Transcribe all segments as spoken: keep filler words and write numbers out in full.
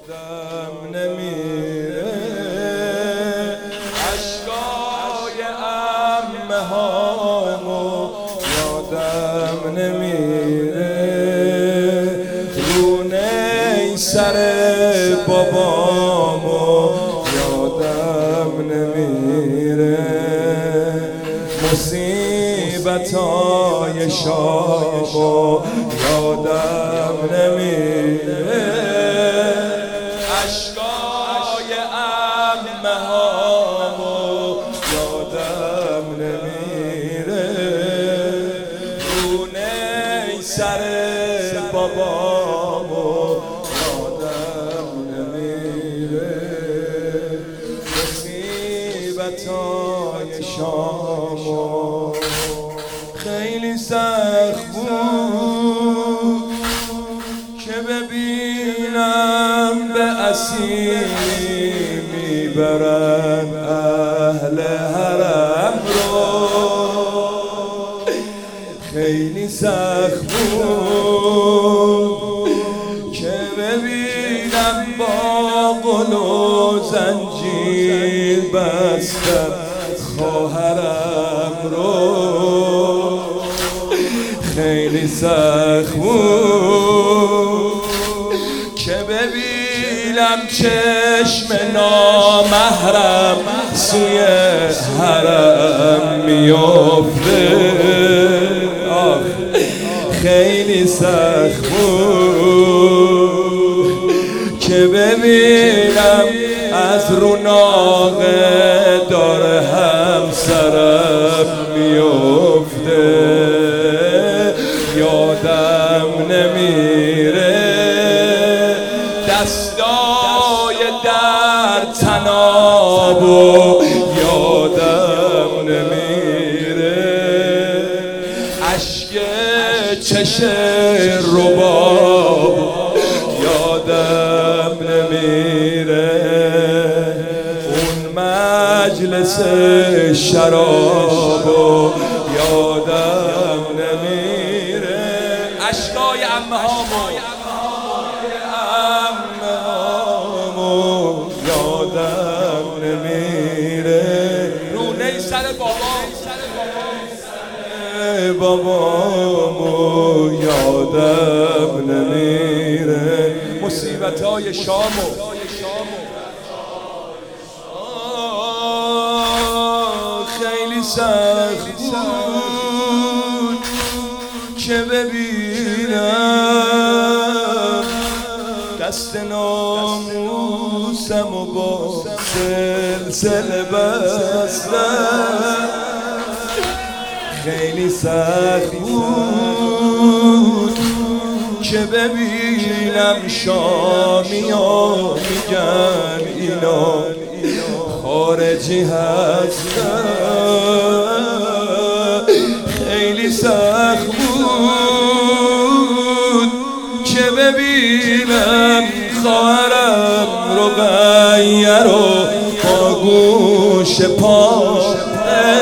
یادم نمیره اشکای عمه هامو، یادم نمیره رونه سر بابامو، یادم نمیره مصیبتای شامو، یادم نمیره اشکای عمه هامو، یادم نمیره رونه سر بابامو، یادم نمیره مصیبتای شامو. خیلی سخت بود که ببینم به اسیری میبرن اهل حرم رو، خیلی سخت بود که ببینم با قل و زنجیر بستن خواهرم رو، خیلی سخت بود که ببینم چشم نامحرم سوی حرم میفته، خیلی سخت بود که ببینم از روناقه دار همسرم میفته، یادم نمیره دستای در تنابو، یادم نمیره اشک چشم رباب، یادم نمیره اون مجلس شرابو، یادم نمیره اشکای عمه هامو، عمه هامو، یادم نمیره رونه سر بابام، بابامو، یادم نمیره مصیبتای شامو. خیلی سخت بود که ببینم دست ناموسم و با سلسله بستن، خیلی سخت بود که ببینم شامی ها میگن اینا خارجی هستن، خیلی سخت بود که ببینم خواهرم رقیه رو با گوش پاره،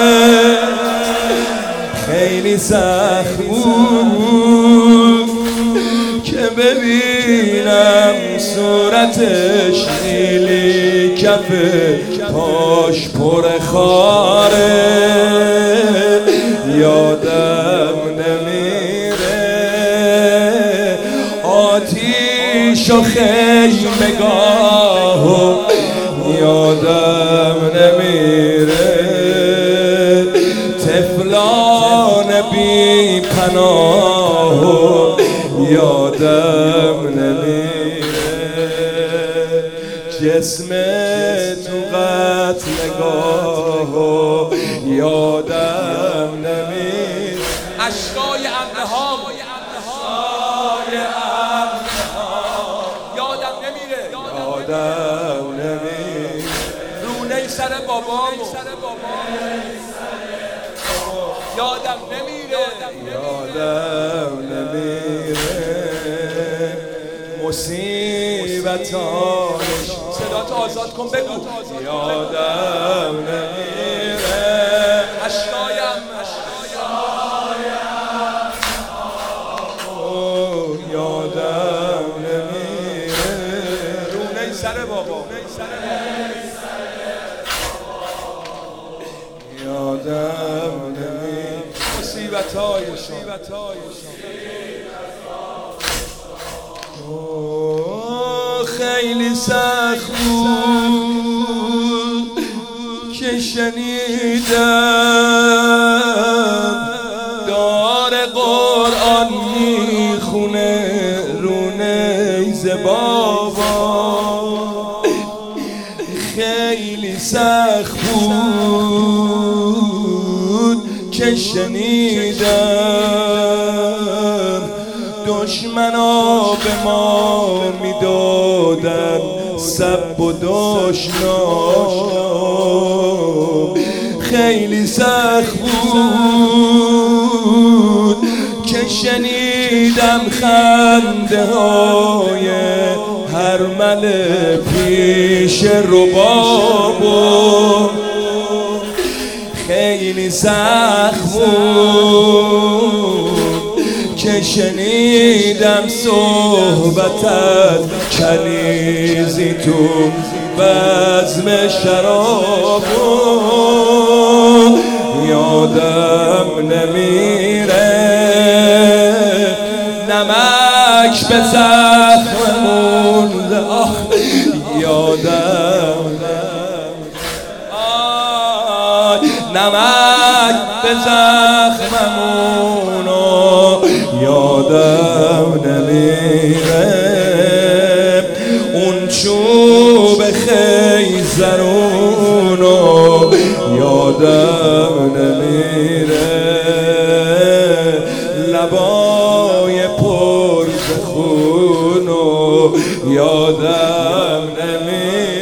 خیلی سخت بود که ببینم صورتش نیلی کف پاش پر خاره، یادم نمیره آتیش و خیمگاهو، یادم نمیره طفلان بی پناهو، یادم نمیره جسم تو قتلگاهو، یادم نمیره اشکای عمه هامو، یادم نمیره یادم نمیره رونه سر بابامو، یادم نمیره یادم نمیره مصیبتانش. صدات آزاد کن بگو. یادم نمیره اشکایم یادم نمیره سر بابا یادم نمی مصیبت‌هایشان خیلی سخت بود که شنیدم دار قرآن میخونه رو نیز بابا خیلی سخت بود که شنیدم دشمنا به ما میدادن سب و دشنام خیلی سخت بود که شنیدم خنده های هرمل پیش ربابو خیلی سخت بود که شنیدم صحبتت کنیزی تو بزم شرابو یادم نمیره نمک به زخممون یادم نمک به زخممونو یادم نمیره اون چوب خیزرونو یادم نمیره لبای پر ز خونو یادم نمیره